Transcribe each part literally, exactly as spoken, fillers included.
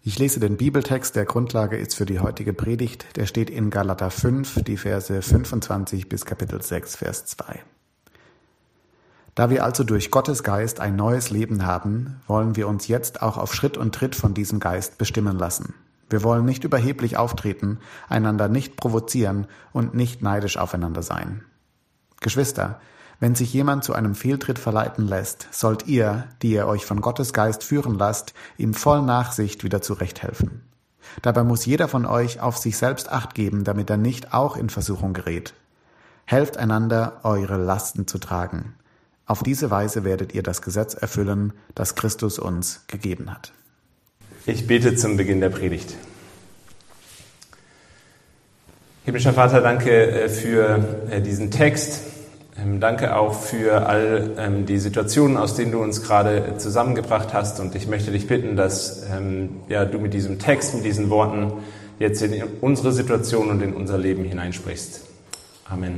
Ich lese den Bibeltext, der Grundlage ist für die heutige Predigt. Der steht in Galater fünf, die Verse fünfundzwanzig bis Kapitel sechs, Vers zwei. Da wir also durch Gottes Geist ein neues Leben haben, wollen wir uns jetzt auch auf Schritt und Tritt von diesem Geist bestimmen lassen. Wir wollen nicht überheblich auftreten, einander nicht provozieren und nicht neidisch aufeinander sein. Geschwister, wenn sich jemand zu einem Fehltritt verleiten lässt, sollt ihr, die ihr euch von Gottes Geist führen lasst, ihm voll Nachsicht wieder zurechthelfen. Dabei muss jeder von euch auf sich selbst Acht geben, damit er nicht auch in Versuchung gerät. Helft einander, eure Lasten zu tragen. Auf diese Weise werdet ihr das Gesetz erfüllen, das Christus uns gegeben hat. Ich bete zum Beginn der Predigt. Himmlischer Vater, danke für diesen Text. Danke auch für all ähm, die Situationen, aus denen du uns gerade zusammengebracht hast. Und ich möchte dich bitten, dass ähm, ja, du mit diesem Text, mit diesen Worten jetzt in unsere Situation und in unser Leben hineinsprichst. Amen.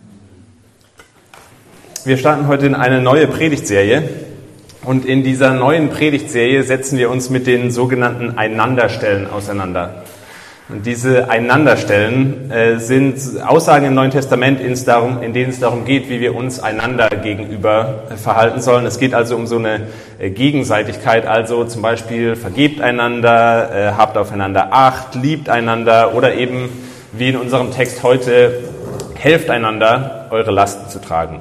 Wir starten heute in eine neue Predigtserie. Und in dieser neuen Predigtserie setzen wir uns mit den sogenannten Einanderstellen auseinander. Und diese Einanderstellen äh, sind Aussagen im Neuen Testament, in, darum, in denen es darum geht, wie wir uns einander gegenüber äh, verhalten sollen. Es geht also um so eine äh, Gegenseitigkeit, also zum Beispiel vergebt einander, äh, habt aufeinander Acht, liebt einander oder eben, wie in unserem Text heute, helft einander, eure Lasten zu tragen.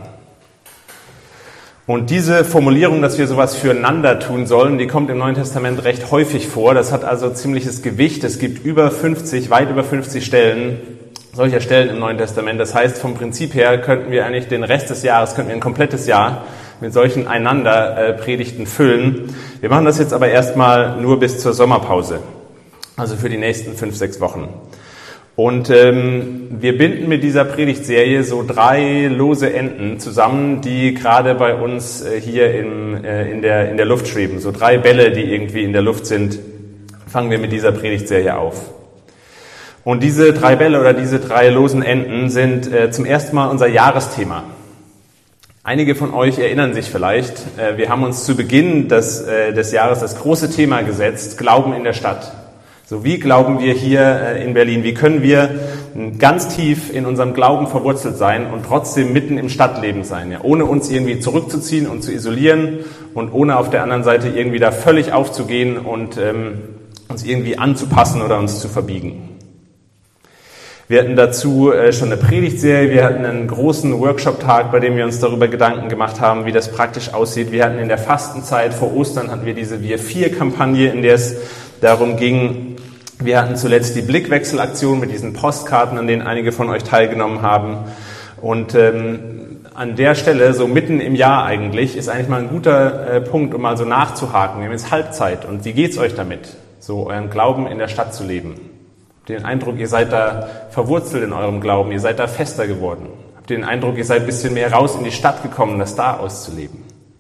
Und diese Formulierung, dass wir sowas füreinander tun sollen, die kommt im Neuen Testament recht häufig vor. Das hat also ziemliches Gewicht. Es gibt über fünfzig, weit über fünfzig Stellen, solcher Stellen im Neuen Testament. Das heißt, vom Prinzip her könnten wir eigentlich den Rest des Jahres, könnten wir ein komplettes Jahr mit solchen Einander-Predigten füllen. Wir machen das jetzt aber erstmal nur bis zur Sommerpause, also für die nächsten fünf, sechs Wochen. Und ähm, wir binden mit dieser Predigtserie so drei lose Enden zusammen, die gerade bei uns äh, hier im, äh, in, der, in der Luft schweben. So drei Bälle, die irgendwie in der Luft sind, fangen wir mit dieser Predigtserie auf. Und diese drei Bälle oder diese drei losen Enden sind äh, zum ersten Mal unser Jahresthema. Einige von euch erinnern sich vielleicht, äh, wir haben uns zu Beginn des, äh, des Jahres das große Thema gesetzt, Glauben in der Stadt. So, wie glauben wir hier in Berlin? Wie können wir ganz tief in unserem Glauben verwurzelt sein und trotzdem mitten im Stadtleben sein? Ja, ohne uns irgendwie zurückzuziehen und zu isolieren und ohne auf der anderen Seite irgendwie da völlig aufzugehen und ähm, uns irgendwie anzupassen oder uns zu verbiegen. Wir hatten dazu äh, schon eine Predigtserie, wir hatten einen großen Workshop-Tag, bei dem wir uns darüber Gedanken gemacht haben, wie das praktisch aussieht. Wir hatten in der Fastenzeit vor Ostern hatten wir diese Wir vier Kampagne, in der es darum ging. Wir hatten zuletzt die Blickwechselaktion mit diesen Postkarten, an denen einige von euch teilgenommen haben. Und ähm, an der Stelle, so mitten im Jahr eigentlich, ist eigentlich mal ein guter äh, Punkt, um mal so nachzuhaken. Wir haben jetzt Halbzeit. Und wie geht's euch damit, so euren Glauben in der Stadt zu leben? Habt ihr den Eindruck, ihr seid da verwurzelt in eurem Glauben, ihr seid da fester geworden? Habt ihr den Eindruck, ihr seid ein bisschen mehr raus in die Stadt gekommen, das da auszuleben?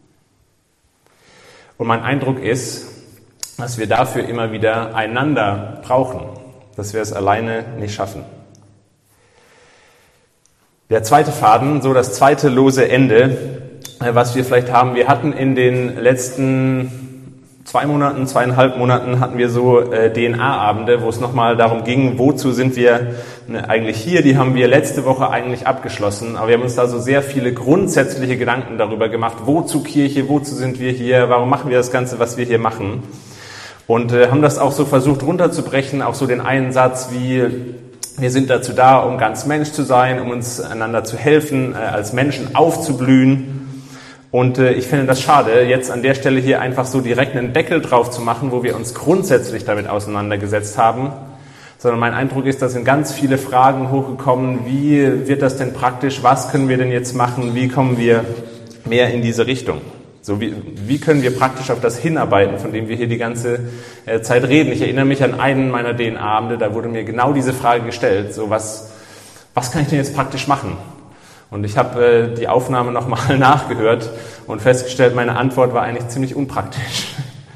Und mein Eindruck ist, dass wir dafür immer wieder einander brauchen, dass wir es alleine nicht schaffen. Der zweite Faden, so das zweite lose Ende, was wir vielleicht haben, wir hatten in den letzten zwei Monaten, zweieinhalb Monaten hatten wir so D N A-Abende, wo es nochmal darum ging, wozu sind wir eigentlich hier, die haben wir letzte Woche eigentlich abgeschlossen, aber wir haben uns da so sehr viele grundsätzliche Gedanken darüber gemacht, wozu Kirche, wozu sind wir hier, warum machen wir das Ganze, was wir hier machen. Und äh, haben das auch so versucht runterzubrechen, auch so den einen Satz wie, wir sind dazu da, um ganz Mensch zu sein, um uns einander zu helfen, äh, als Menschen aufzublühen. Und äh, ich finde das schade, jetzt an der Stelle hier einfach so direkt einen Deckel drauf zu machen, wo wir uns grundsätzlich damit auseinandergesetzt haben. Sondern mein Eindruck ist, da sind ganz viele Fragen hochgekommen, wie wird das denn praktisch, was können wir denn jetzt machen, wie kommen wir mehr in diese Richtung. So, wie, wie können wir praktisch auf das hinarbeiten, von dem wir hier die ganze äh, Zeit reden? Ich erinnere mich an einen meiner D N A-Abende, da wurde mir genau diese Frage gestellt, so was, was kann ich denn jetzt praktisch machen? Und ich habe äh, die Aufnahme nochmal nachgehört und festgestellt, meine Antwort war eigentlich ziemlich unpraktisch.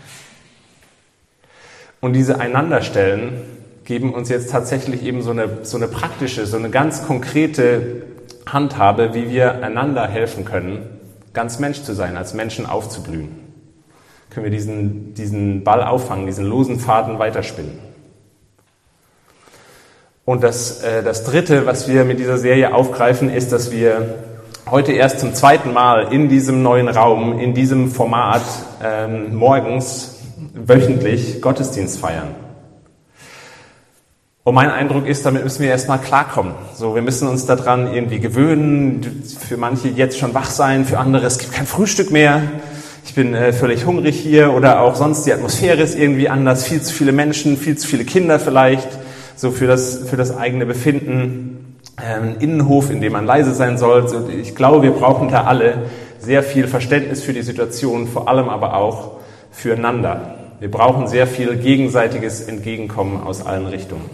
Und diese Einanderstellen geben uns jetzt tatsächlich eben so eine, so eine praktische, so eine ganz konkrete Handhabe, wie wir einander helfen können, ganz Mensch zu sein, als Menschen aufzublühen. können wir diesen, diesen Ball auffangen, diesen losen Faden weiterspinnen. Und das, äh, das Dritte, was wir mit dieser Serie aufgreifen, ist, dass wir heute erst zum zweiten Mal in diesem neuen Raum, in diesem Format ähm, morgens wöchentlich Gottesdienst feiern. Und mein Eindruck ist, damit müssen wir erstmal klarkommen. So, wir müssen uns daran irgendwie gewöhnen. Für manche jetzt schon wach sein, für andere es gibt kein Frühstück mehr. Ich bin äh, völlig hungrig hier oder auch sonst die Atmosphäre ist irgendwie anders. Viel zu viele Menschen, viel zu viele Kinder vielleicht. So für das für das eigene Befinden. Ähm, Innenhof, in dem man leise sein soll. So, ich glaube, wir brauchen da alle sehr viel Verständnis für die Situation, vor allem aber auch füreinander. Wir brauchen sehr viel gegenseitiges Entgegenkommen aus allen Richtungen.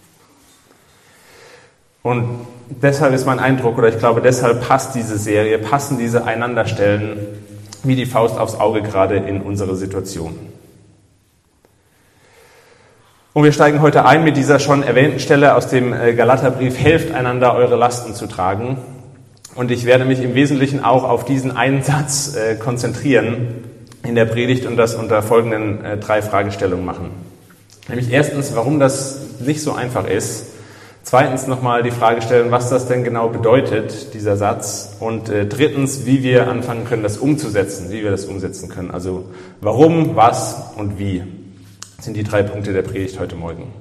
Und deshalb ist mein Eindruck, oder ich glaube, deshalb passt diese Serie, passen diese Einanderstellen wie die Faust aufs Auge gerade in unsere Situation. Und wir steigen heute ein mit dieser schon erwähnten Stelle aus dem Galaterbrief, helft einander, eure Lasten zu tragen. Und ich werde mich im Wesentlichen auch auf diesen einen Satz äh, konzentrieren in der Predigt und das unter folgenden äh, drei Fragestellungen machen. Nämlich erstens, warum das nicht so einfach ist. Zweitens nochmal die Frage stellen, was das denn genau bedeutet, dieser Satz. Und äh, drittens, wie wir anfangen können, das umzusetzen, wie wir das umsetzen können. Also warum, was und wie sind die drei Punkte der Predigt heute Morgen.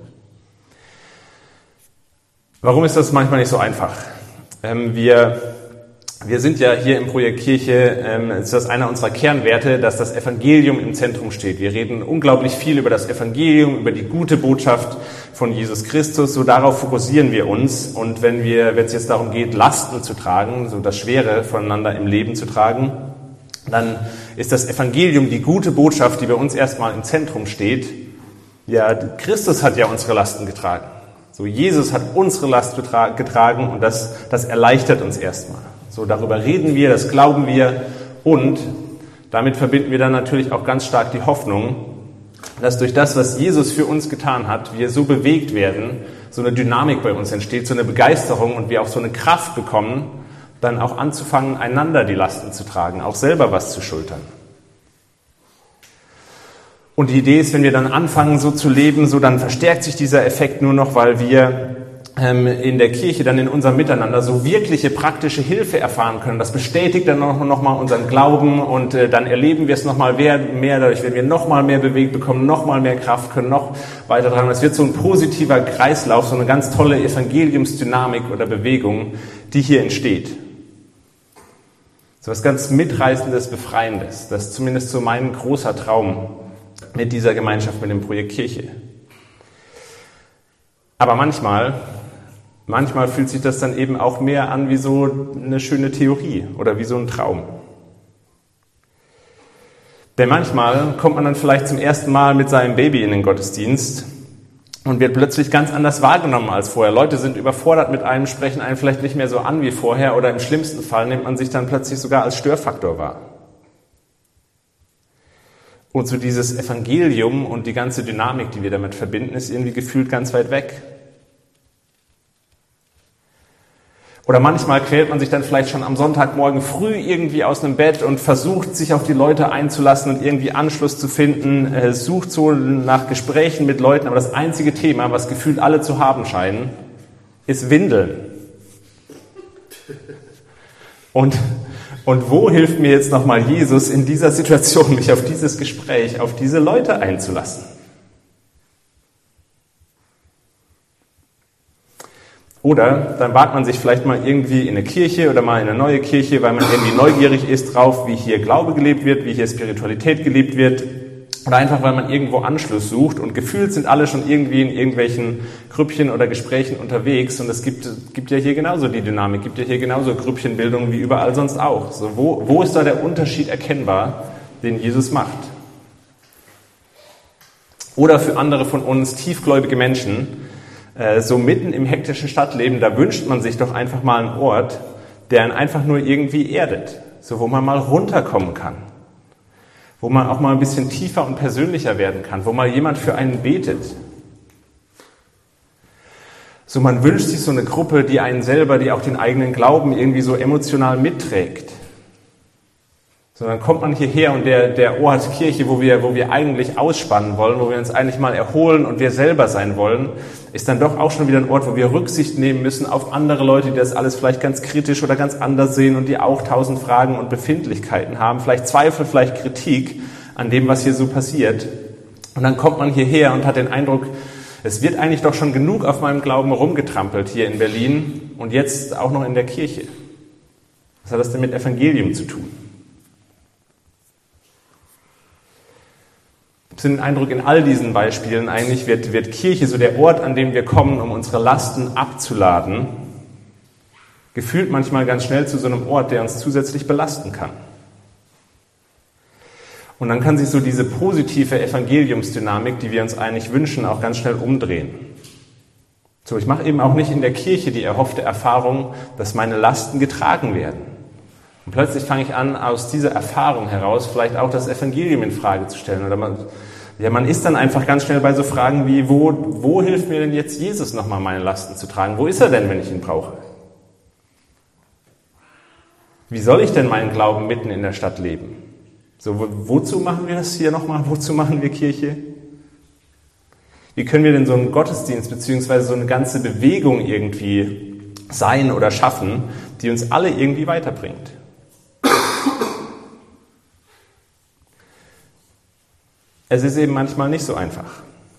Warum ist das manchmal nicht so einfach? Ähm, wir, wir sind ja hier im Projekt Kirche, ähm, ist das einer unserer Kernwerte, dass das Evangelium im Zentrum steht. Wir reden unglaublich viel über das Evangelium, über die gute Botschaft von Jesus Christus. So darauf fokussieren wir uns. Und wenn wir, wenn es jetzt darum geht, Lasten zu tragen, so das Schwere voneinander im Leben zu tragen, dann ist das Evangelium die gute Botschaft, die bei uns erstmal im Zentrum steht. Ja, Christus hat ja unsere Lasten getragen. So, Jesus hat unsere Last getragen und das, das erleichtert uns erstmal. So, darüber reden wir, das glauben wir und damit verbinden wir dann natürlich auch ganz stark die Hoffnung, dass durch das, was Jesus für uns getan hat, wir so bewegt werden, so eine Dynamik bei uns entsteht, so eine Begeisterung und wir auch so eine Kraft bekommen, dann auch anzufangen, einander die Lasten zu tragen, auch selber was zu schultern. Und die Idee ist, wenn wir dann anfangen, so zu leben, so dann verstärkt sich dieser Effekt nur noch, weil wir ähm, in der Kirche dann in unserem Miteinander so wirkliche praktische Hilfe erfahren können. Das bestätigt dann noch, noch mal unseren Glauben und äh, dann erleben wir es noch mal mehr, mehr, dadurch werden wir noch mal mehr bewegt bekommen, noch mal mehr Kraft, können noch weiter tragen. Es wird so ein positiver Kreislauf, so eine ganz tolle Evangeliumsdynamik oder Bewegung, die hier entsteht. So was ganz Mitreißendes, Befreiendes. Das ist zumindest so mein großer Traum mit dieser Gemeinschaft, mit dem Projekt Kirche. Aber manchmal, manchmal fühlt sich das dann eben auch mehr an wie so eine schöne Theorie oder wie so ein Traum. Denn manchmal kommt man dann vielleicht zum ersten Mal mit seinem Baby in den Gottesdienst und wird plötzlich ganz anders wahrgenommen als vorher. Leute sind überfordert mit einem, sprechen einen vielleicht nicht mehr so an wie vorher oder im schlimmsten Fall nimmt man sich dann plötzlich sogar als Störfaktor wahr. Und so dieses Evangelium und die ganze Dynamik, die wir damit verbinden, ist irgendwie gefühlt ganz weit weg. Oder manchmal quält man sich dann vielleicht schon am Sonntagmorgen früh irgendwie aus einem Bett und versucht, sich auf die Leute einzulassen und irgendwie Anschluss zu finden, äh, sucht so nach Gesprächen mit Leuten. Aber das einzige Thema, was gefühlt alle zu haben scheinen, ist Windeln. Und Und wo hilft mir jetzt nochmal Jesus in dieser Situation, mich auf dieses Gespräch, auf diese Leute einzulassen? Oder dann wagt man sich vielleicht mal irgendwie in eine Kirche oder mal in eine neue Kirche, weil man irgendwie neugierig ist drauf, wie hier Glaube gelebt wird, wie hier Spiritualität gelebt wird. Oder einfach, weil man irgendwo Anschluss sucht und gefühlt sind alle schon irgendwie in irgendwelchen Grüppchen oder Gesprächen unterwegs und es gibt, gibt ja hier genauso die Dynamik, gibt ja hier genauso Grüppchenbildung wie überall sonst auch. So, wo, wo ist da der Unterschied erkennbar, den Jesus macht? Oder für andere von uns tiefgläubige Menschen, äh, so mitten im hektischen Stadtleben, da wünscht man sich doch einfach mal einen Ort, der einen einfach nur irgendwie erdet, so wo man mal runterkommen kann. Wo man auch mal ein bisschen tiefer und persönlicher werden kann, wo mal jemand für einen betet. So, man wünscht sich so eine Gruppe, die einen selber, die auch den eigenen Glauben irgendwie so emotional mitträgt. Sondern kommt man hierher und der, der Ort Kirche, wo wir, wo wir eigentlich ausspannen wollen, wo wir uns eigentlich mal erholen und wir selber sein wollen, ist dann doch auch schon wieder ein Ort, wo wir Rücksicht nehmen müssen auf andere Leute, die das alles vielleicht ganz kritisch oder ganz anders sehen und die auch tausend Fragen und Befindlichkeiten haben, vielleicht Zweifel, vielleicht Kritik an dem, was hier so passiert. Und dann kommt man hierher und hat den Eindruck, es wird eigentlich doch schon genug auf meinem Glauben rumgetrampelt hier in Berlin und jetzt auch noch in der Kirche. Was hat das denn mit Evangelium zu tun? Ich habe den Eindruck, in all diesen Beispielen eigentlich wird, wird Kirche so der Ort, an dem wir kommen, um unsere Lasten abzuladen, gefühlt manchmal ganz schnell zu so einem Ort, der uns zusätzlich belasten kann. Und dann kann sich so diese positive Evangeliumsdynamik, die wir uns eigentlich wünschen, auch ganz schnell umdrehen. So, ich mache eben auch nicht in der Kirche die erhoffte Erfahrung, dass meine Lasten getragen werden. Und plötzlich fange ich an, aus dieser Erfahrung heraus vielleicht auch das Evangelium in Frage zu stellen. Oder man, ja, man ist dann einfach ganz schnell bei so Fragen wie, wo, wo hilft mir denn jetzt Jesus nochmal, meine Lasten zu tragen? Wo ist er denn, wenn ich ihn brauche? Wie soll ich denn meinen Glauben mitten in der Stadt leben? So, wo, wozu machen wir das hier nochmal? Wozu machen wir Kirche? Wie können wir denn so einen Gottesdienst beziehungsweise so eine ganze Bewegung irgendwie sein oder schaffen, die uns alle irgendwie weiterbringt? Es ist eben manchmal nicht so einfach.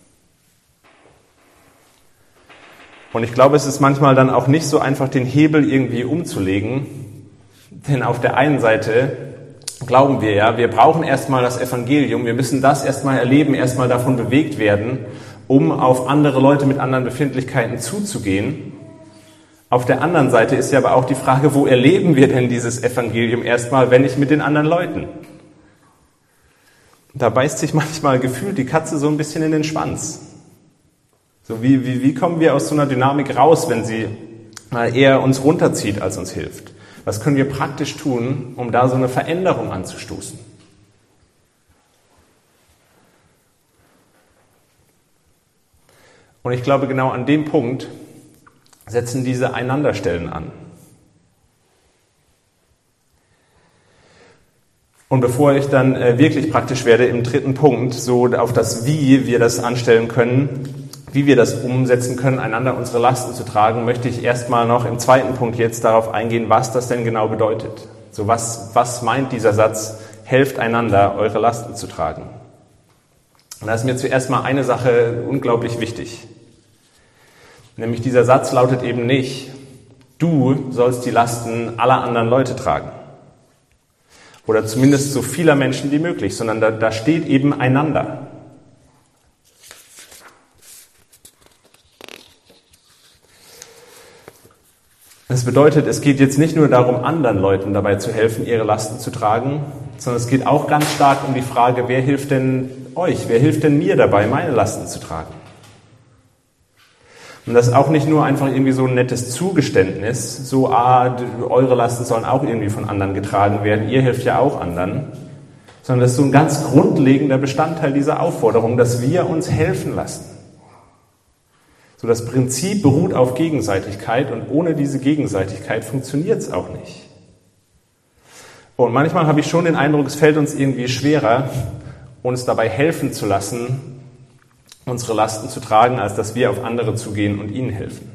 Und ich glaube, es ist manchmal dann auch nicht so einfach, den Hebel irgendwie umzulegen. Denn auf der einen Seite glauben wir ja, wir brauchen erstmal das Evangelium, wir müssen das erstmal erleben, erstmal davon bewegt werden, um auf andere Leute mit anderen Befindlichkeiten zuzugehen. Auf der anderen Seite ist ja aber auch die Frage, wo erleben wir denn dieses Evangelium erstmal, wenn nicht mit den anderen Leuten? Da beißt sich manchmal gefühlt die Katze so ein bisschen in den Schwanz. So wie, wie, wie kommen wir aus so einer Dynamik raus, wenn sie mal eher uns runterzieht, als uns hilft? Was können wir praktisch tun, um da so eine Veränderung anzustoßen? Und ich glaube, genau an dem Punkt setzen diese Einanderstellen an. Und bevor ich dann äh, wirklich praktisch werde, im dritten Punkt, so auf das Wie wir das anstellen können, wie wir das umsetzen können, einander unsere Lasten zu tragen, möchte ich erstmal noch im zweiten Punkt jetzt darauf eingehen, was das denn genau bedeutet. So was, was meint dieser Satz, helft einander, eure Lasten zu tragen? Und da ist mir zuerst mal eine Sache unglaublich wichtig. Nämlich dieser Satz lautet eben nicht, du sollst die Lasten aller anderen Leute tragen. Oder zumindest so vieler Menschen wie möglich, sondern da, da steht eben einander. Das bedeutet, es geht jetzt nicht nur darum, anderen Leuten dabei zu helfen, ihre Lasten zu tragen, sondern es geht auch ganz stark um die Frage, wer hilft denn euch, wer hilft denn mir dabei, meine Lasten zu tragen? Und das ist auch nicht nur einfach irgendwie so ein nettes Zugeständnis, so, ah, eure Lasten sollen auch irgendwie von anderen getragen werden, ihr helft ja auch anderen, sondern das ist so ein ganz grundlegender Bestandteil dieser Aufforderung, dass wir uns helfen lassen. So, das Prinzip beruht auf Gegenseitigkeit und ohne diese Gegenseitigkeit funktioniert es auch nicht. Und manchmal habe ich schon den Eindruck, es fällt uns irgendwie schwerer, uns dabei helfen zu lassen, unsere Lasten zu tragen, als dass wir auf andere zugehen und ihnen helfen.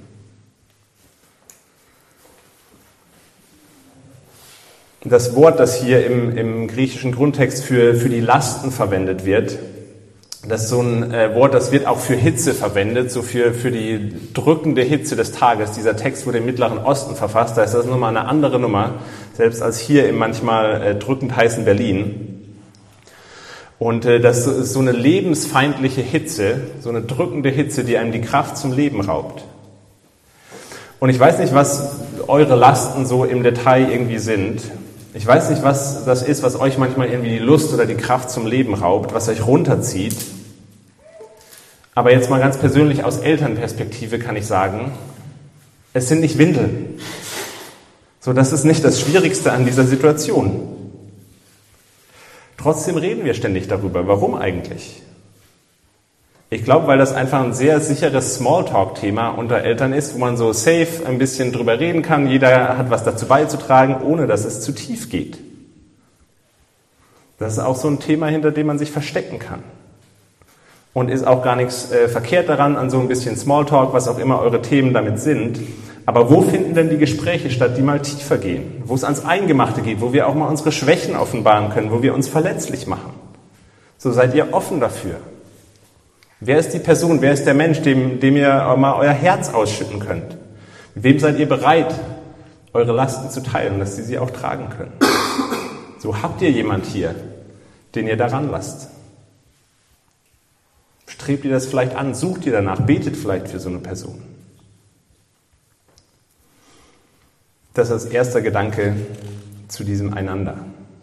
Das Wort, das hier im, im griechischen Grundtext für, für die Lasten verwendet wird, das ist so ein äh, Wort, das wird auch für Hitze verwendet, so für, für die drückende Hitze des Tages. Dieser Text wurde im Mittleren Osten verfasst, da ist das nochmal eine andere Nummer, selbst als hier im manchmal äh, drückend heißen Berlin. Und äh, das ist so eine lebensfeindliche Hitze, so eine drückende Hitze, die einem die Kraft zum Leben raubt. Und ich weiß nicht, was eure Lasten so im Detail irgendwie sind. Ich weiß nicht, was das ist, was euch manchmal irgendwie die Lust oder die Kraft zum Leben raubt, was euch runterzieht. Aber jetzt mal ganz persönlich aus Elternperspektive kann ich sagen, es sind nicht Windeln. So, das ist nicht das Schwierigste an dieser Situation. Trotzdem reden wir ständig darüber. Warum eigentlich? Ich glaube, weil das einfach ein sehr sicheres Smalltalk-Thema unter Eltern ist, wo man so safe ein bisschen drüber reden kann. Jeder hat was dazu beizutragen, ohne dass es zu tief geht. Das ist auch so ein Thema, hinter dem man sich verstecken kann. Und ist auch gar nichts äh, verkehrt daran, an so ein bisschen Smalltalk, was auch immer eure Themen damit sind. Aber wo finden denn die Gespräche statt, die mal tiefer gehen? Wo es ans Eingemachte geht, wo wir auch mal unsere Schwächen offenbaren können, wo wir uns verletzlich machen? So seid ihr offen dafür. Wer ist die Person, wer ist der Mensch, dem, dem ihr mal euer Herz ausschütten könnt? Mit wem seid ihr bereit, eure Lasten zu teilen, dass sie sie auch tragen können? So habt ihr jemand hier, den ihr daran lasst. Strebt ihr das vielleicht an, sucht ihr danach, betet vielleicht für so eine Person. Das ist als erster Gedanke zu diesem Einander.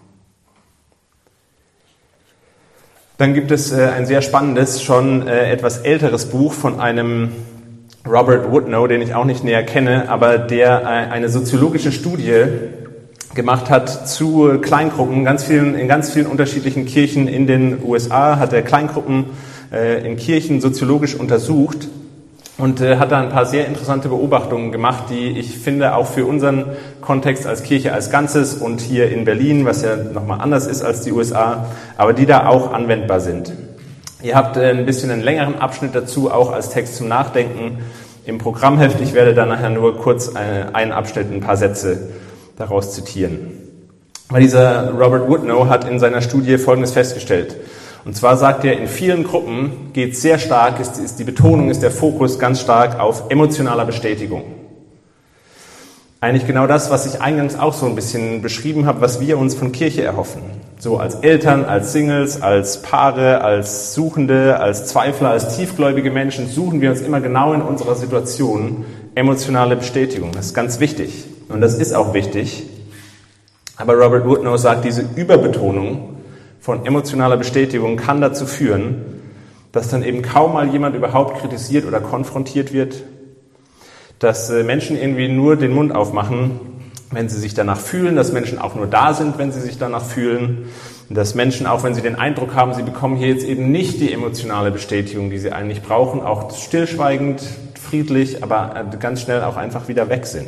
Dann gibt es äh, ein sehr spannendes, schon äh, etwas älteres Buch von einem Robert Woodnow, den ich auch nicht näher kenne, aber der äh, eine soziologische Studie gemacht hat zu Kleingruppen, ganz vielen, in ganz vielen unterschiedlichen Kirchen in den U S A, hat er Kleingruppen äh, in Kirchen soziologisch untersucht und äh, hat da ein paar sehr interessante Beobachtungen gemacht, die ich finde auch für unseren Kontext als Kirche als Ganzes und hier in Berlin, was ja nochmal anders ist als die U S A, aber die da auch anwendbar sind. Ihr habt äh, ein bisschen einen längeren Abschnitt dazu, auch als Text zum Nachdenken im Programmheft. Ich werde da nachher nur kurz äh, einen Abschnitt, ein paar Sätze daraus zitieren. Weil dieser Robert Woodnow hat in seiner Studie Folgendes festgestellt. Und zwar sagt er, in vielen Gruppen geht sehr stark, ist, ist die Betonung, ist der Fokus ganz stark auf emotionaler Bestätigung. Eigentlich genau das, was ich eingangs auch so ein bisschen beschrieben habe, was wir uns von Kirche erhoffen. So als Eltern, als Singles, als Paare, als Suchende, als Zweifler, als tiefgläubige Menschen suchen wir uns immer genau in unserer Situation emotionale Bestätigung. Das ist ganz wichtig. Und das ist auch wichtig. Aber Robert Woodnow sagt, diese Überbetonung von emotionaler Bestätigung kann dazu führen, dass dann eben kaum mal jemand überhaupt kritisiert oder konfrontiert wird, dass Menschen irgendwie nur den Mund aufmachen, wenn sie sich danach fühlen, dass Menschen auch nur da sind, wenn sie sich danach fühlen, dass Menschen, auch wenn sie den Eindruck haben, sie bekommen hier jetzt eben nicht die emotionale Bestätigung, die sie eigentlich brauchen, auch stillschweigend, friedlich, aber ganz schnell auch einfach wieder weg sind.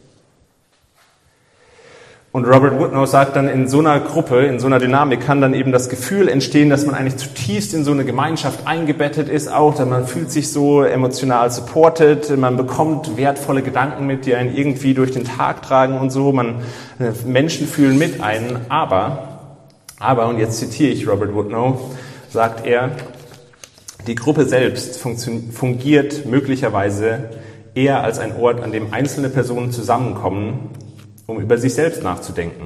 Und Robert Woodnow sagt dann, in so einer Gruppe, in so einer Dynamik kann dann eben das Gefühl entstehen, dass man eigentlich zutiefst in so eine Gemeinschaft eingebettet ist, auch, dass man fühlt sich so emotional supported, man bekommt wertvolle Gedanken mit, die einen irgendwie durch den Tag tragen und so, man, Menschen fühlen mit einen, aber, aber, und jetzt zitiere ich Robert Woodnow, sagt er, die Gruppe selbst fungiert möglicherweise eher als ein Ort, an dem einzelne Personen zusammenkommen, um über sich selbst nachzudenken.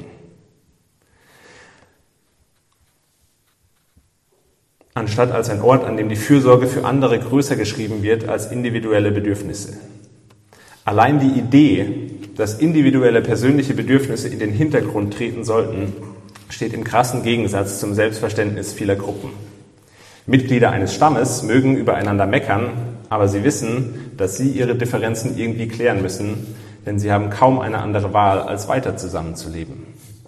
Anstatt als ein Ort, an dem die Fürsorge für andere größer geschrieben wird als individuelle Bedürfnisse. Allein die Idee, dass individuelle persönliche Bedürfnisse in den Hintergrund treten sollten, steht im krassen Gegensatz zum Selbstverständnis vieler Gruppen. Mitglieder eines Stammes mögen übereinander meckern, aber sie wissen, dass sie ihre Differenzen irgendwie klären müssen, denn sie haben kaum eine andere Wahl, als weiter zusammenzuleben.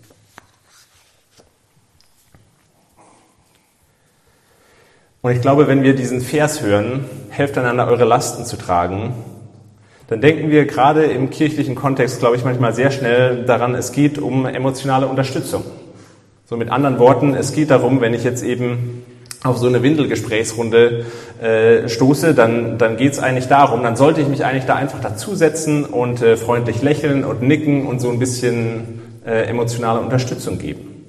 Und ich glaube, wenn wir diesen Vers hören, helft einander, eure Lasten zu tragen, dann denken wir gerade im kirchlichen Kontext, glaube ich, manchmal sehr schnell daran, es geht um emotionale Unterstützung. So mit anderen Worten, es geht darum, wenn ich jetzt eben auf so eine Windelgesprächsrunde äh, stoße, dann, dann geht es eigentlich darum, dann sollte ich mich eigentlich da einfach dazusetzen und äh, freundlich lächeln und nicken und so ein bisschen äh, emotionale Unterstützung geben.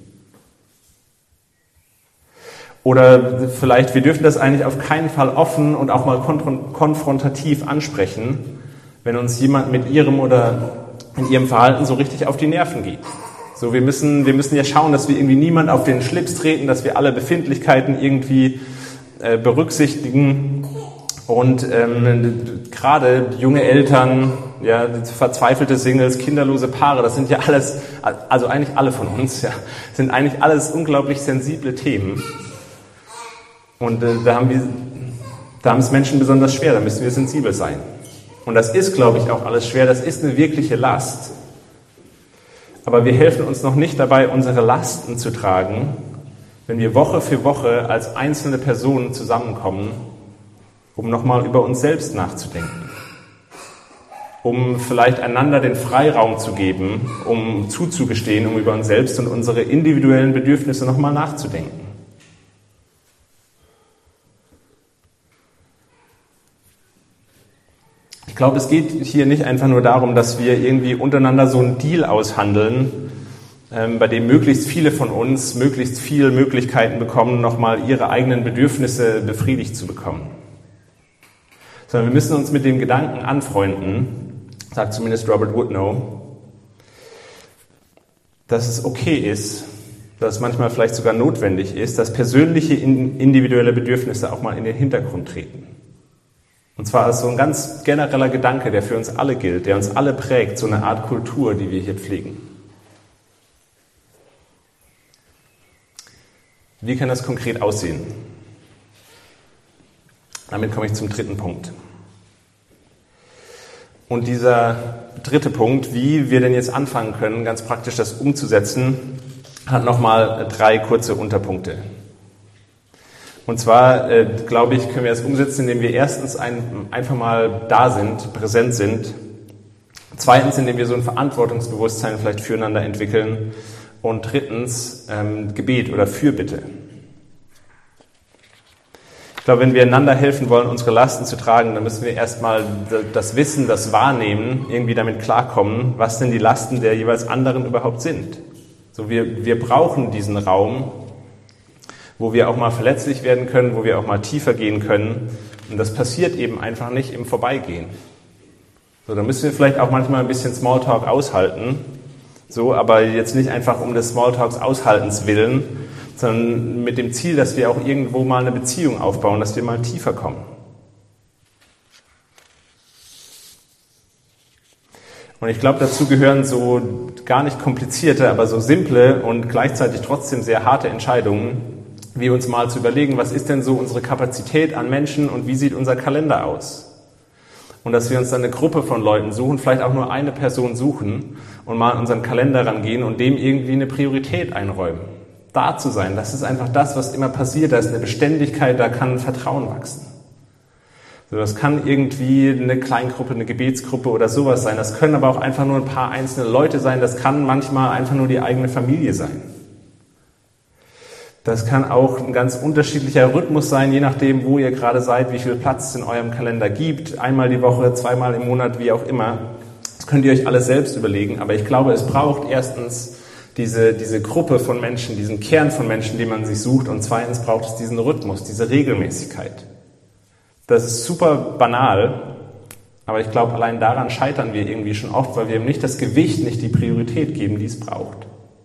Oder vielleicht, wir dürfen das eigentlich auf keinen Fall offen und auch mal konf- konfrontativ ansprechen, wenn uns jemand mit ihrem oder in ihrem Verhalten so richtig auf die Nerven geht. So, wir müssen, wir müssen ja schauen, dass wir irgendwie niemand auf den Schlips treten, dass wir alle Befindlichkeiten irgendwie äh, berücksichtigen und ähm, gerade junge Eltern, ja, verzweifelte Singles, kinderlose Paare, das sind ja alles, also eigentlich alle von uns, ja, sind eigentlich alles unglaublich sensible Themen. Und äh, da haben wir, da haben es Menschen besonders schwer, da müssen wir sensibel sein. Und das ist, glaube ich, auch alles schwer, das ist eine wirkliche Last. Aber wir helfen uns noch nicht dabei, unsere Lasten zu tragen, wenn wir Woche für Woche als einzelne Personen zusammenkommen, um nochmal über uns selbst nachzudenken. um vielleicht einander den Freiraum zu geben, um zuzugestehen, um über uns selbst und unsere individuellen Bedürfnisse nochmal nachzudenken. Ich glaube, es geht hier nicht einfach nur darum, dass wir irgendwie untereinander so einen Deal aushandeln, ähm, bei dem möglichst viele von uns möglichst viele Möglichkeiten bekommen, nochmal ihre eigenen Bedürfnisse befriedigt zu bekommen. Sondern wir müssen uns mit dem Gedanken anfreunden, sagt zumindest Robert Woodnow, dass es okay ist, dass es manchmal vielleicht sogar notwendig ist, dass persönliche individuelle Bedürfnisse auch mal in den Hintergrund treten. Und zwar als so ein ganz genereller Gedanke, der für uns alle gilt, der uns alle prägt, so eine Art Kultur, die wir hier pflegen. Wie kann das konkret aussehen? Damit komme ich zum dritten Punkt. Und dieser dritte Punkt, wie wir denn jetzt anfangen können, ganz praktisch das umzusetzen, hat nochmal drei kurze Unterpunkte. Und zwar, äh, glaube ich, können wir das umsetzen, indem wir erstens ein, einfach mal da sind, präsent sind. Zweitens, indem wir so ein Verantwortungsbewusstsein vielleicht füreinander entwickeln. Und drittens, ähm, Gebet oder Fürbitte. Ich glaube, wenn wir einander helfen wollen, unsere Lasten zu tragen, dann müssen wir erstmal das Wissen, das Wahrnehmen, irgendwie damit klarkommen, was denn die Lasten der jeweils anderen überhaupt sind. So, wir, wir brauchen diesen Raum, wo wir auch mal verletzlich werden können, wo wir auch mal tiefer gehen können. Und das passiert eben einfach nicht im Vorbeigehen. So, da müssen wir vielleicht auch manchmal ein bisschen Smalltalk aushalten, so, aber jetzt nicht einfach um des Smalltalks aushaltens willen, sondern mit dem Ziel, dass wir auch irgendwo mal eine Beziehung aufbauen, dass wir mal tiefer kommen. Und ich glaube, dazu gehören so gar nicht komplizierte, aber so simple und gleichzeitig trotzdem sehr harte Entscheidungen, wie uns mal zu überlegen, was ist denn so unsere Kapazität an Menschen und wie sieht unser Kalender aus? Und dass wir uns dann eine Gruppe von Leuten suchen, vielleicht auch nur eine Person suchen und mal an unseren Kalender rangehen und dem irgendwie eine Priorität einräumen. Da zu sein, das ist einfach das, was immer passiert, da ist eine Beständigkeit, da kann Vertrauen wachsen. So, das kann irgendwie eine Kleingruppe, eine Gebetsgruppe oder sowas sein, das können aber auch einfach nur ein paar einzelne Leute sein, das kann manchmal einfach nur die eigene Familie sein. Das kann auch ein ganz unterschiedlicher Rhythmus sein, je nachdem, wo ihr gerade seid, wie viel Platz es in eurem Kalender gibt. Einmal die Woche, zweimal im Monat, wie auch immer. Das könnt ihr euch alles selbst überlegen. Aber ich glaube, es braucht erstens diese, diese Gruppe von Menschen, diesen Kern von Menschen, die man sich sucht. Und zweitens braucht es diesen Rhythmus, diese Regelmäßigkeit. Das ist super banal. Aber ich glaube, allein daran scheitern wir irgendwie schon oft, weil wir ihm nicht das Gewicht, nicht die Priorität geben, die es braucht.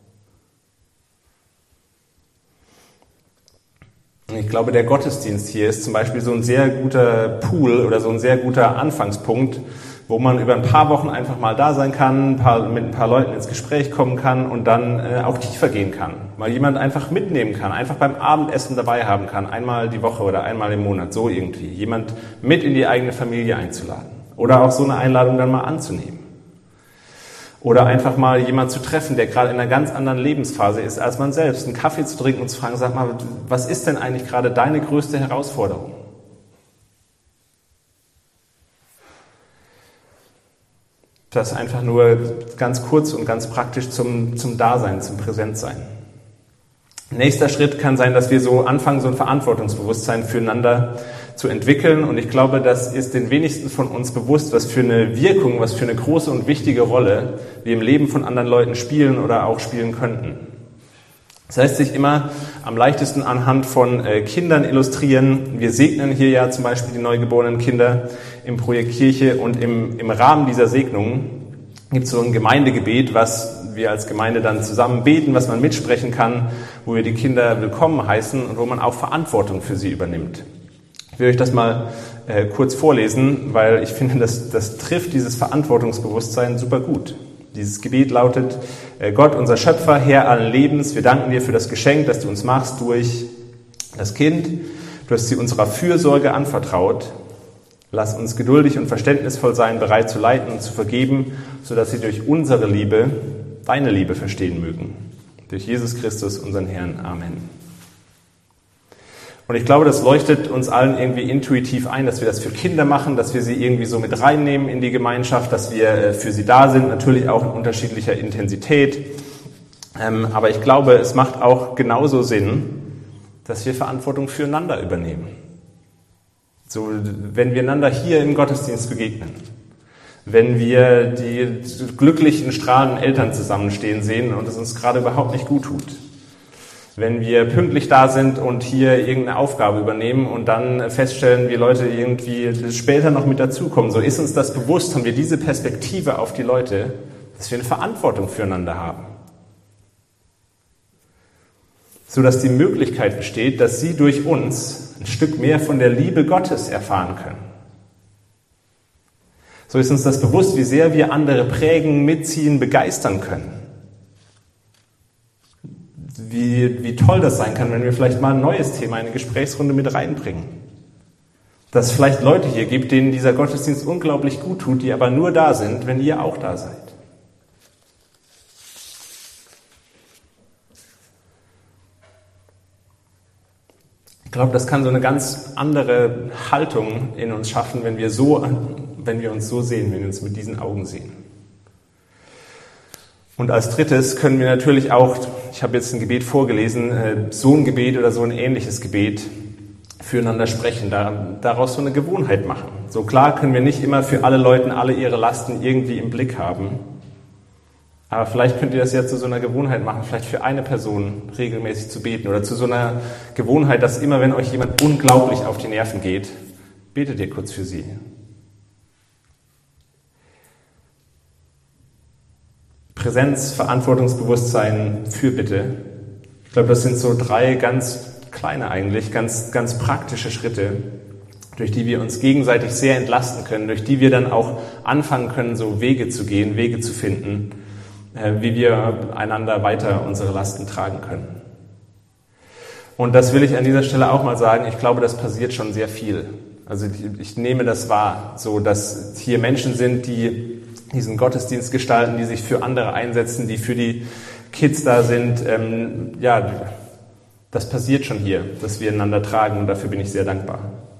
Ich glaube, der Gottesdienst hier ist zum Beispiel so ein sehr guter Pool oder so ein sehr guter Anfangspunkt, wo man über ein paar Wochen einfach mal da sein kann, ein paar, mit ein paar Leuten ins Gespräch kommen kann und dann äh, auch tiefer gehen kann. Mal jemand einfach mitnehmen kann, einfach beim Abendessen dabei haben kann, einmal die Woche oder einmal im Monat, so irgendwie. Jemand mit in die eigene Familie einzuladen oder auch so eine Einladung dann mal anzunehmen. Oder einfach mal jemand zu treffen, der gerade in einer ganz anderen Lebensphase ist als man selbst, einen Kaffee zu trinken und zu fragen, sag mal, was ist denn eigentlich gerade deine größte Herausforderung? Das einfach nur ganz kurz und ganz praktisch zum, zum Dasein, zum Präsentsein. Nächster Schritt kann sein, dass wir so anfangen, so ein Verantwortungsbewusstsein füreinander zu entwickeln. Und ich glaube, das ist den wenigsten von uns bewusst, was für eine Wirkung, was für eine große und wichtige Rolle wir im Leben von anderen Leuten spielen oder auch spielen könnten. Das lässt sich immer am leichtesten anhand von äh, Kindern illustrieren. Wir segnen hier ja zum Beispiel die neugeborenen Kinder im Projekt Kirche und im, im Rahmen dieser Segnung gibt es so ein Gemeindegebet, was wir als Gemeinde dann zusammen beten, was man mitsprechen kann, wo wir die Kinder willkommen heißen und wo man auch Verantwortung für sie übernimmt. Ich will euch das mal äh, kurz vorlesen, weil ich finde, das, das trifft dieses Verantwortungsbewusstsein super gut. Dieses Gebet lautet: Gott, unser Schöpfer, Herr allen Lebens, wir danken dir für das Geschenk, das du uns machst durch das Kind. Du hast sie unserer Fürsorge anvertraut. Lass uns geduldig und verständnisvoll sein, bereit zu leiten und zu vergeben, sodass sie durch unsere Liebe deine Liebe verstehen mögen. Durch Jesus Christus, unseren Herrn. Amen. Und ich glaube, das leuchtet uns allen irgendwie intuitiv ein, dass wir das für Kinder machen, dass wir sie irgendwie so mit reinnehmen in die Gemeinschaft, dass wir für sie da sind, natürlich auch in unterschiedlicher Intensität. Ähm, aber ich glaube, es macht auch genauso Sinn, dass wir Verantwortung füreinander übernehmen. So, wenn wir einander hier im Gottesdienst begegnen, wenn wir die glücklichen, strahlenden Eltern zusammenstehen sehen und es uns gerade überhaupt nicht gut tut, wenn wir pünktlich da sind und hier irgendeine Aufgabe übernehmen und dann feststellen, wie Leute irgendwie später noch mit dazukommen, so ist uns das bewusst, haben wir diese Perspektive auf die Leute, dass wir eine Verantwortung füreinander haben. So dass die Möglichkeit besteht, dass sie durch uns ein Stück mehr von der Liebe Gottes erfahren können. So ist uns das bewusst, wie sehr wir andere prägen, mitziehen, begeistern können. Wie, wie toll das sein kann, wenn wir vielleicht mal ein neues Thema in eine Gesprächsrunde mit reinbringen. Dass es vielleicht Leute hier gibt, denen dieser Gottesdienst unglaublich gut tut, die aber nur da sind, wenn ihr auch da seid. Ich glaube, das kann so eine ganz andere Haltung in uns schaffen, wenn wir so, wenn wir uns so sehen, wenn wir uns mit diesen Augen sehen. Und als drittes können wir natürlich auch, ich habe jetzt ein Gebet vorgelesen, so ein Gebet oder so ein ähnliches Gebet füreinander sprechen, daraus so eine Gewohnheit machen. So klar können wir nicht immer für alle Leute alle ihre Lasten irgendwie im Blick haben. Aber vielleicht könnt ihr das ja zu so einer Gewohnheit machen, vielleicht für eine Person regelmäßig zu beten oder zu so einer Gewohnheit, dass immer, wenn euch jemand unglaublich auf die Nerven geht, betet ihr kurz für sie. Präsenz, Verantwortungsbewusstsein, Fürbitte. Ich glaube, das sind so drei ganz kleine eigentlich, ganz, ganz praktische Schritte, durch die wir uns gegenseitig sehr entlasten können, durch die wir dann auch anfangen können, so Wege zu gehen, Wege zu finden, wie wir einander weiter unsere Lasten tragen können. Und das will ich an dieser Stelle auch mal sagen, ich glaube, das passiert schon sehr viel. Also ich, ich nehme das wahr, so dass hier Menschen sind, die diesen Gottesdienst gestalten, die sich für andere einsetzen, die für die Kids da sind. Ähm, ja, das passiert schon hier, dass wir einander tragen und dafür bin ich sehr dankbar.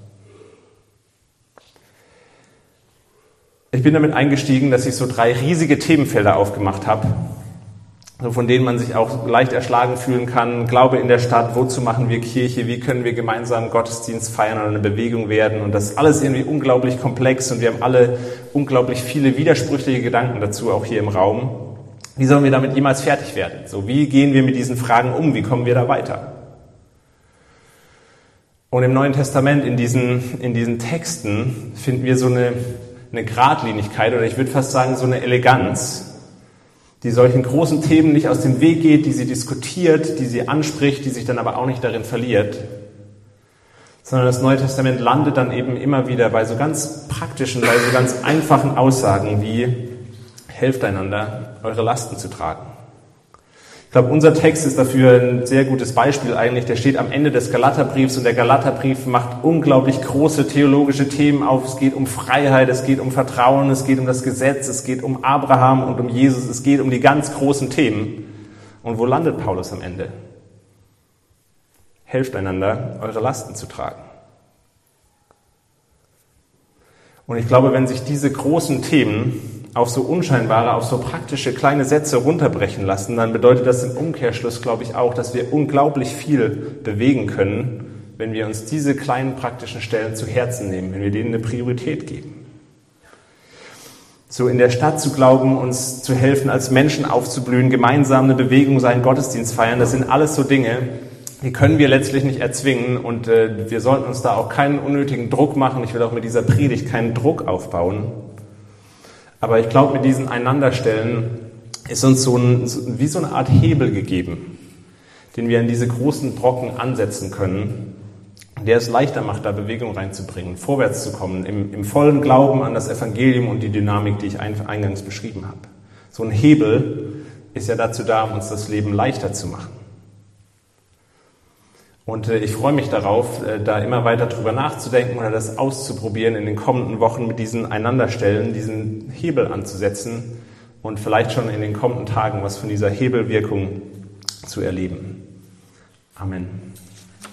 Ich bin damit eingestiegen, dass ich so drei riesige Themenfelder aufgemacht habe, so von denen man sich auch leicht erschlagen fühlen kann. Glaube in der Stadt, wozu machen wir Kirche, wie können wir gemeinsam Gottesdienst feiern oder eine Bewegung werden. Und das ist alles irgendwie unglaublich komplex und wir haben alle unglaublich viele widersprüchliche Gedanken dazu, auch hier im Raum. Wie sollen wir damit jemals fertig werden? So, wie gehen wir mit diesen Fragen um? Wie kommen wir da weiter? Und im Neuen Testament, in diesen, in diesen Texten, finden wir so eine eine Geradlinigkeit oder ich würde fast sagen so eine Eleganz, die solchen großen Themen nicht aus dem Weg geht, die sie diskutiert, die sie anspricht, die sich dann aber auch nicht darin verliert, sondern das Neue Testament landet dann eben immer wieder bei so ganz praktischen, bei so ganz einfachen Aussagen wie helft einander, eure Lasten zu tragen. Ich glaube, unser Text ist dafür ein sehr gutes Beispiel eigentlich. Der steht am Ende des Galaterbriefs und der Galaterbrief macht unglaublich große theologische Themen auf. Es geht um Freiheit, es geht um Vertrauen, es geht um das Gesetz, es geht um Abraham und um Jesus, es geht um die ganz großen Themen. Und wo landet Paulus am Ende? Helft einander, eure Lasten zu tragen. Und ich glaube, wenn sich diese großen Themen auf so unscheinbare, auf so praktische kleine Sätze runterbrechen lassen, dann bedeutet das im Umkehrschluss, glaube ich, auch, dass wir unglaublich viel bewegen können, wenn wir uns diese kleinen praktischen Stellen zu Herzen nehmen, wenn wir denen eine Priorität geben. So in der Stadt zu glauben, uns zu helfen, als Menschen aufzublühen, gemeinsam eine Bewegung sein, Gottesdienst feiern, das sind alles so Dinge, die können wir letztlich nicht erzwingen und äh, wir sollten uns da auch keinen unnötigen Druck machen. Ich will auch mit dieser Predigt keinen Druck aufbauen. Aber ich glaube, mit diesen Einanderstellen ist uns so ein, so, wie so eine Art Hebel gegeben, den wir an diese großen Brocken ansetzen können, der es leichter macht, da Bewegung reinzubringen, vorwärts zu kommen, im, im vollen Glauben an das Evangelium und die Dynamik, die ich eingangs beschrieben habe. So ein Hebel ist ja dazu da, um uns das Leben leichter zu machen. Und ich freue mich darauf, da immer weiter drüber nachzudenken oder das auszuprobieren in den kommenden Wochen mit diesen Einanderstellen, diesen Hebel anzusetzen und vielleicht schon in den kommenden Tagen was von dieser Hebelwirkung zu erleben. Amen.